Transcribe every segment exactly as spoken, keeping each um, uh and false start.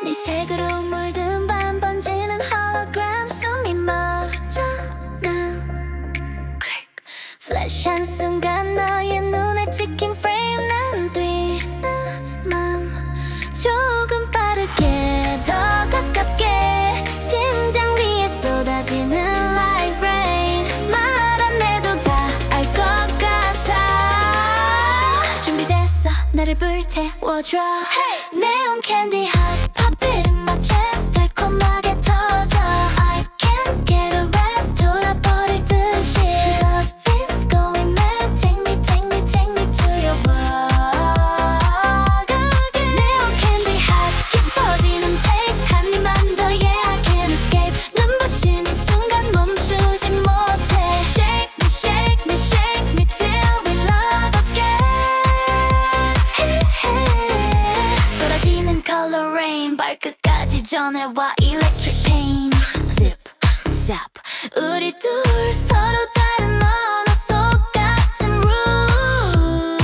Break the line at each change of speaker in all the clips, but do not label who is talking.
네 색으로 물든 밤 번지는 홀로그램 숨이 멎어나 클릭 플래시한 순간 너의 눈에 찍힌 프레임 난 뛰는 맘 조금 빠르게 더 가깝게 심장 위에 쏟아지는 like rain 말 안 해도 다 알 것 같아 준비됐어 나를 불태워줘 hey! 네온 캔디 hot pop it in my chest 달콤하게 터져 I can't get a rest 돌아버릴 듯이 Love is going mad Take me take me take me to your world 네온 캔디 hot 깊어지는 taste 한 입만 더 yeah I can't escape 눈부시는 순간 멈추지 못해 Shake me shake me shake me till we love again 쏟아지는 color rain 발끝까지 전해와 electric pain Zip zap 우리 둘 서로 다른 언어 속 같은 room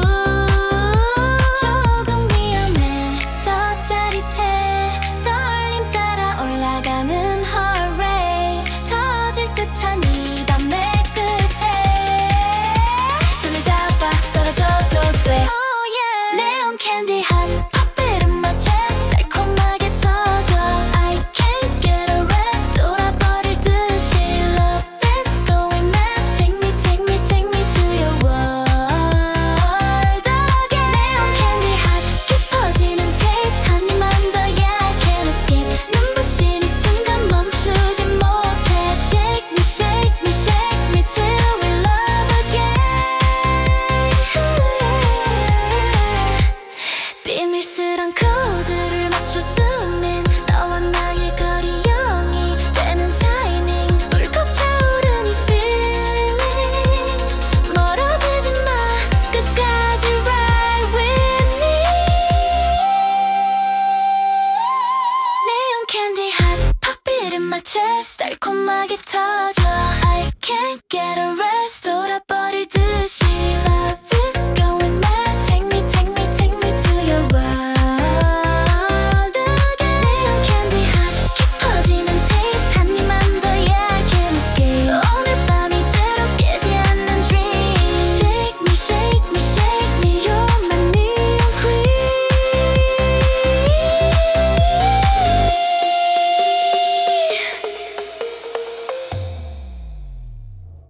조금 위험해 더 짜릿해 떨림 따라 올라가는 heart rate 터질 듯한 이 밤의 끝에 손을 잡아 떨어져도 돼 Oh yeah 네온 캔디 hot pop it in my chest 달콤하게 터져 I can't get a rest 돌아버릴 듯이 Love is going mad Take me take me take me to your world again 네온 캔디 hot 깊어지는 taste 한 입만 더 yeah I can't escape 눈부신 이 순간 멈추지 못해 Shake me shake me shake me till we love again 비밀스런 그